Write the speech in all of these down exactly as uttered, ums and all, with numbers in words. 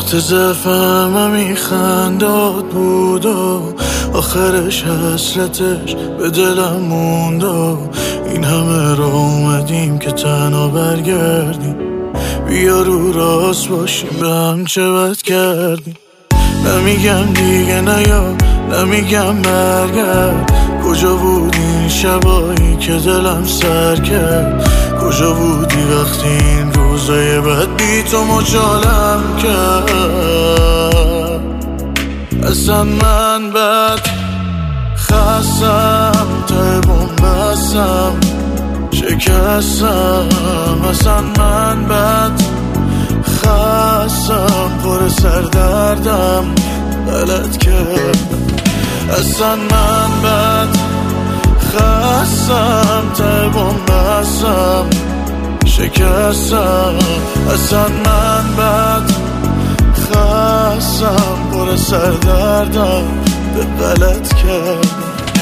وقت زفم میخنداد بود و آخرش حسرتش به دلم موند و این همه را اومدیم که تنها برگردیم. بیا رو راست باشیم به هم چه بد کردیم. نمیگم دیگه نیا، نمیگم برگرد. کجا بودی این شبایی که دلم سر کرد؟ کجا بودی وقتی این روزای بد بی تو مجالم کرد؟ اصلا من بد خستم، ته بومبستم، شکستم. اصلا من بد خستم، پر سردردم، غلط کردم. اصلا من بد خستم، ته بومبستم، شکستم. اصلا من بد خستم، پر سردردم، غلط کردم.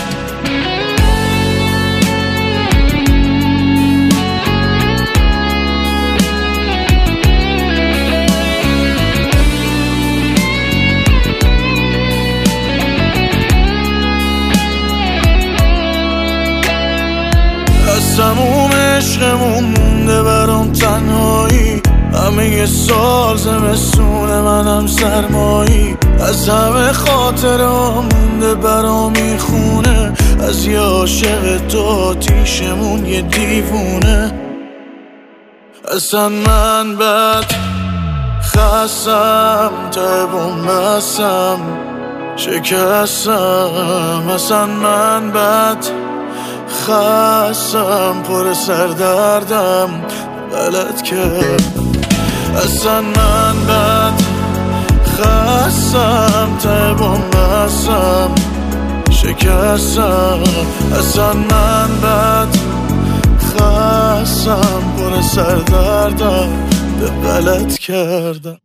از تموم عشقمون مونده برام تنهایی، همه یه سال زمستون منم سرمایی. از همه خاطرام مونده برام این خونه، از یه عاشق تو آتیشمون یه دیوونه. اصلا من بد خستم، ته بومبستم، شکستم. اصلا من بد خستم، پر سردردم، غلط کردم. اصلا من بد خستم، ته بومبستم، شکستم. اصلا من بد خستم، پر سردردم، غلط کردم.